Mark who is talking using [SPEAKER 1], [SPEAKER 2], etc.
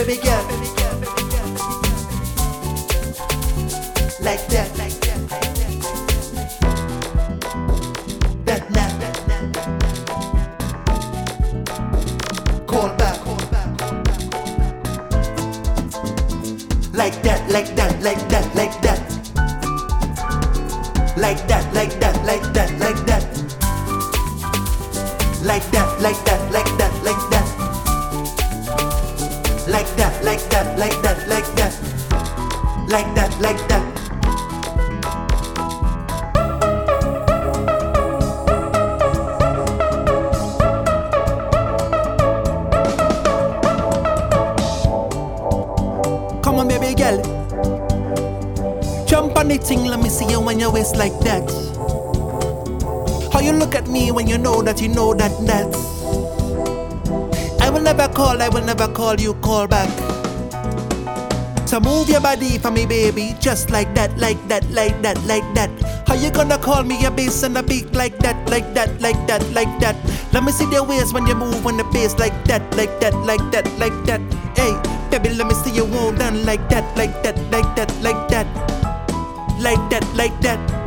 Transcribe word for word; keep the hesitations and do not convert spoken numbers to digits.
[SPEAKER 1] baby girl. Like that, like that, like that. That now. Call back. Like that, like that, like that, like that. Like that, like that, like that, like that. Like that, like that, like that, like that. Like that, like that, like that, like that. Like that, like that. Come on, baby girl. Jump on the thing, let me see you when your waist like that. How you look at me when you know that you know that that. I will never call, I will never call, you call back. So move your body for me, baby, just like that, like that, like that, like that. How you gonna call me a bass and a beat like that, like that, like that, like that? Let me see the waist when you move on the bass like that, like that, like that, like that. Hey, baby, let me see you hold on like that, like that, like that, like that. Like that, like that.